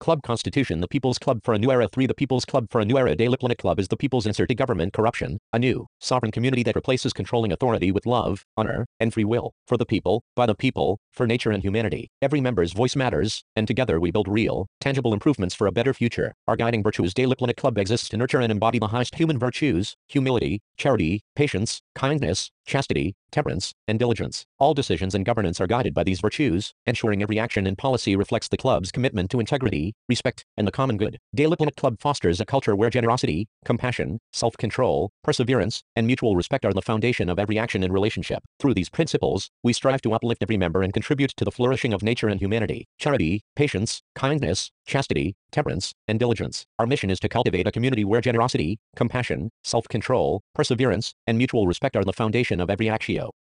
Club Constitution. The People's Club for a New Era. 3. The People's Club for a New Era. De Lipland Club is the people's answer to government corruption, a new, sovereign community that replaces controlling authority with love, honor, and free will, for the people, by the people, for nature and humanity. Every member's voice matters, and together we build real, tangible improvements for a better future. Our guiding virtues. De Lipland Club exists to nurture and embody the highest human virtues: humility, charity, patience, kindness, chastity, temperance, and diligence. All decisions and governance are guided by these virtues, ensuring every action and policy reflects the club's commitment to integrity, respect, and the common good. De Lipland Club fosters a culture where generosity, compassion, self-control, perseverance, and mutual respect are the foundation of every action and relationship. Through these principles, we strive to uplift every member and contribute to the flourishing of nature and humanity. Charity, patience, kindness, chastity, temperance, and diligence. Our mission is to cultivate a community where generosity, compassion, self-control, perseverance, and mutual respect are the foundation of every action.